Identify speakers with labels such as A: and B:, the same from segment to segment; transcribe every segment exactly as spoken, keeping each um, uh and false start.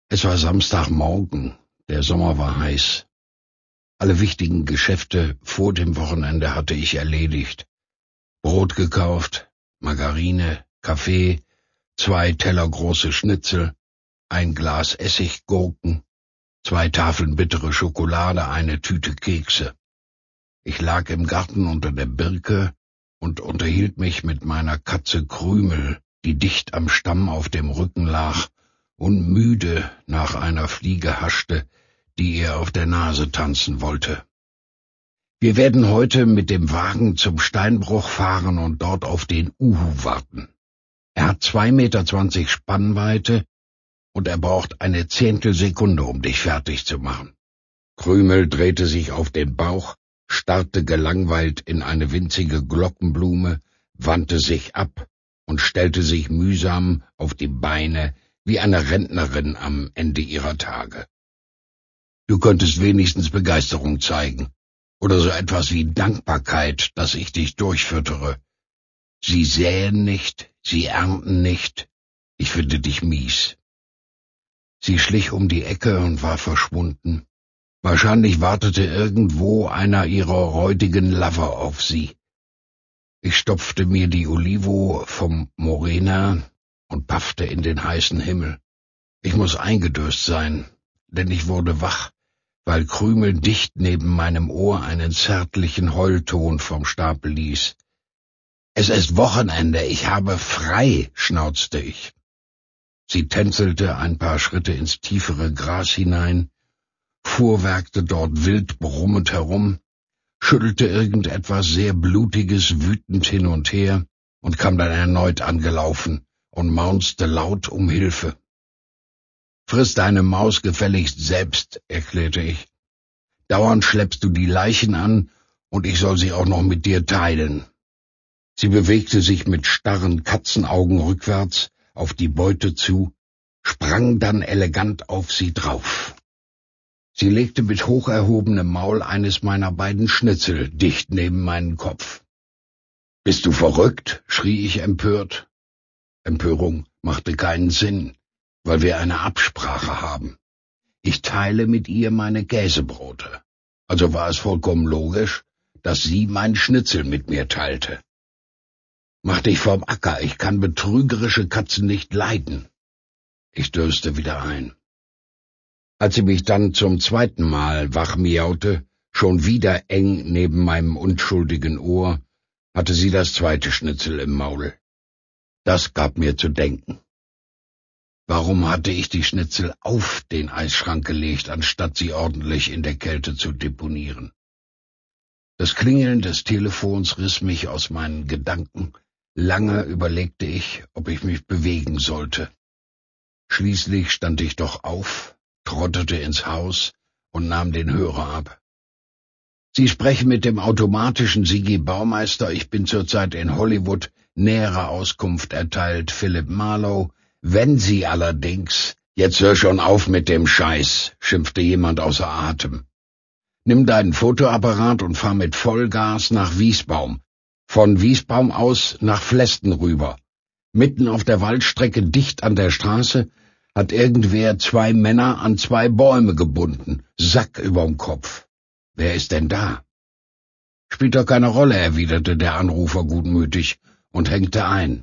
A: Es war Samstagmorgen, der Sommer war heiß. Alle wichtigen Geschäfte vor dem Wochenende hatte ich erledigt. Brot gekauft, Margarine, Kaffee, zwei Teller große Schnitzel, ein Glas Essiggurken, zwei Tafeln bittere Schokolade, eine Tüte Kekse. Ich lag im Garten unter der Birke und unterhielt mich mit meiner Katze Krümel, die dicht am Stamm auf dem Rücken lag und müde nach einer Fliege haschte, die ihr auf der Nase tanzen wollte. Wir werden heute mit dem Wagen zum Steinbruch fahren und dort auf den Uhu warten. Er hat zwei Meter zwanzig Spannweite und er braucht eine Zehntelsekunde, um dich fertig zu machen. Krümel drehte sich auf den Bauch, starrte gelangweilt in eine winzige Glockenblume, wandte sich ab und stellte sich mühsam auf die Beine wie eine Rentnerin am Ende ihrer Tage. Du könntest wenigstens Begeisterung zeigen oder so etwas wie Dankbarkeit, dass ich dich durchfüttere. Sie säen nicht, sie ernten nicht, ich finde dich mies. Sie schlich um die Ecke und war verschwunden. Wahrscheinlich wartete irgendwo einer ihrer räudigen Lover auf sie. Ich stopfte mir die Olivo vom Morena und paffte in den heißen Himmel. Ich muss eingedöst sein, denn ich wurde wach, weil Krümel dicht neben meinem Ohr einen zärtlichen Heulton vom Stapel ließ. »Es ist Wochenende, ich habe frei«, schnauzte ich. Sie tänzelte ein paar Schritte ins tiefere Gras hinein, fuhrwerkte dort wild brummend herum, schüttelte irgendetwas sehr Blutiges wütend hin und her und kam dann erneut angelaufen und maunzte laut um Hilfe. »Friss deine Maus gefälligst selbst«, erklärte ich. »Dauernd schleppst du die Leichen an, und ich soll sie auch noch mit dir teilen.« Sie bewegte sich mit starren Katzenaugen rückwärts auf die Beute zu, sprang dann elegant auf sie drauf. Sie legte mit hoch erhobenem Maul eines meiner beiden Schnitzel dicht neben meinen Kopf. »Bist du verrückt?« schrie ich empört. Empörung machte keinen Sinn, weil wir eine Absprache haben. Ich teile mit ihr meine Käsebrote. Also war es vollkommen logisch, dass sie mein Schnitzel mit mir teilte. »Mach dich vom Acker, ich kann betrügerische Katzen nicht leiden.« Ich döste wieder ein. Als sie mich dann zum zweiten Mal wach miaute, schon wieder eng neben meinem unschuldigen Ohr, hatte sie das zweite Schnitzel im Maul. Das gab mir zu denken. Warum hatte ich die Schnitzel auf den Eisschrank gelegt, anstatt sie ordentlich in der Kälte zu deponieren? Das Klingeln des Telefons riss mich aus meinen Gedanken. Lange überlegte ich, ob ich mich bewegen sollte. Schließlich stand ich doch auf, trottete ins Haus und nahm den Hörer ab. »Sie sprechen mit dem automatischen Sigi Baumeister. Ich bin zurzeit in Hollywood. Nähere Auskunft erteilt Philip Marlowe. Wenn Sie allerdings...« »Jetzt hör schon auf mit dem Scheiß«, schimpfte jemand außer Atem. »Nimm deinen Fotoapparat und fahr mit Vollgas nach Wiesbaum. Von Wiesbaum aus nach Flesten rüber. Mitten auf der Waldstrecke, dicht an der Straße, hat irgendwer zwei Männer an zwei Bäume gebunden, Sack überm Kopf. Wer ist denn da?« »Spielt doch keine Rolle«, erwiderte der Anrufer gutmütig und hängte ein.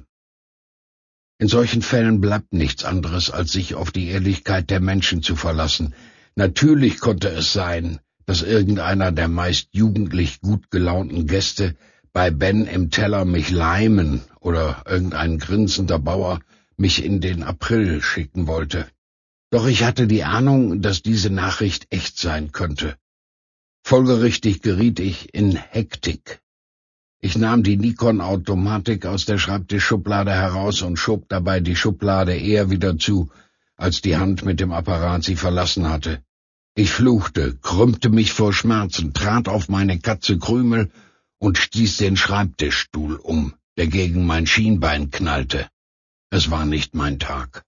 A: In solchen Fällen bleibt nichts anderes, als sich auf die Ehrlichkeit der Menschen zu verlassen. Natürlich konnte es sein, dass irgendeiner der meist jugendlich gut gelaunten Gäste bei Ben im Teller mich leimen oder irgendein grinsender Bauer mich in den April schicken wollte. Doch ich hatte die Ahnung, dass diese Nachricht echt sein könnte. Folgerichtig geriet ich in Hektik. Ich nahm die Nikon-Automatik aus der Schreibtischschublade heraus und schob dabei die Schublade eher wieder zu, als die Hand mit dem Apparat sie verlassen hatte. Ich fluchte, krümmte mich vor Schmerzen, trat auf meine Katze Krümel und stieß den Schreibtischstuhl um, der gegen mein Schienbein knallte. Es war nicht mein Tag.